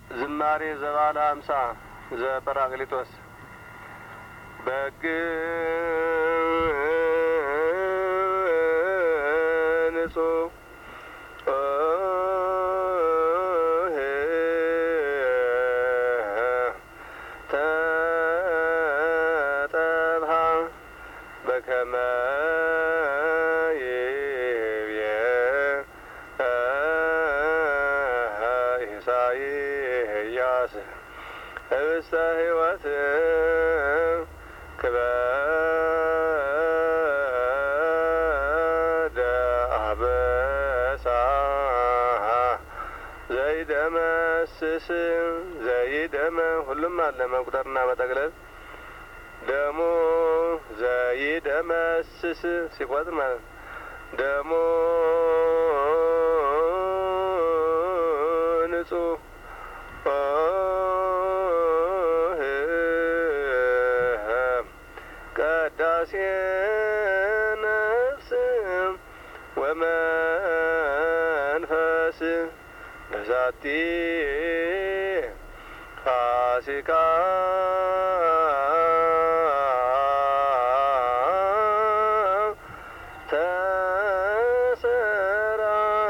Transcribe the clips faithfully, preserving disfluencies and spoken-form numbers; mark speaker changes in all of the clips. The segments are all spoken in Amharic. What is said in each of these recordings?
Speaker 1: ዝማሬ ዘባለ ሃምሳ ዘጰራቅሊጦስ በግ ንጹሕ ተጠብሃ በከመ ይቤ ኢሳይያስ ህብስተ ሕይወት ክበደ አበሳ ዘይደመስስ ዘይደመ ሁሉም አለ መቁጠርና መጠቅለል ደሞ ዘይደመስስ ሲቆጥር ማለት ደሞ ንጹሕ ቅዳሴ ነፍስ ወመንፈስ በዛቲ ፋሲካ ተሰራ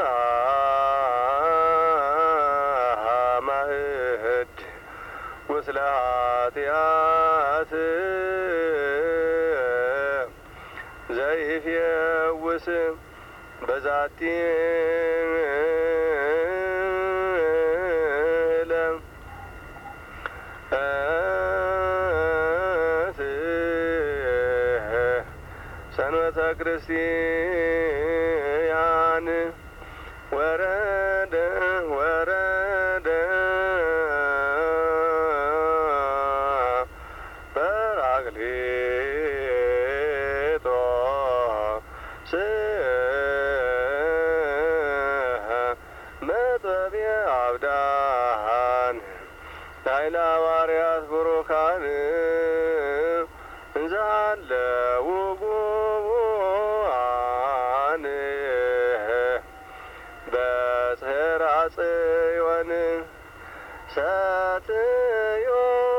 Speaker 1: ማእድ ውስለ ኃጢአት ዘይፍየውስ በዛቲ ዕለት ሰንበተ ክርስቲያን ወረደ ወረደ ጰራቅሊጦስ መጥበብየ አብዳን ላዕለ ሐዋርያት ቡሩካን እንዘ ሀለዉ ጉቡአን በጽርሐ ጽዮን ሰትዮ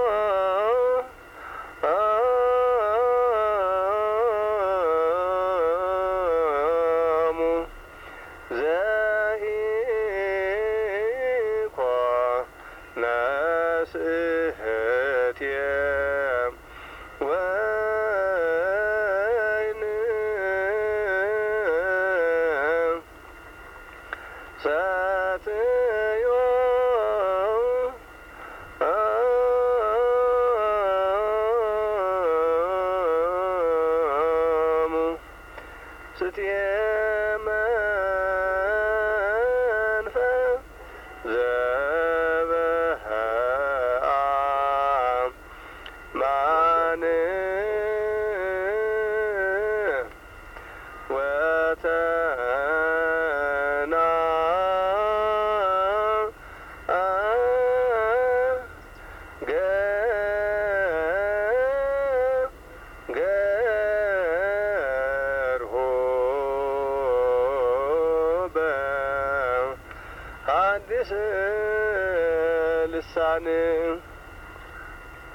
Speaker 1: ዘኢኮነ ስእትየ ወይን ሰትዮ ስትየ መንፈስ ዘበሃ ማን ወተና ገ ገርሆ በሐዲስ ልሳን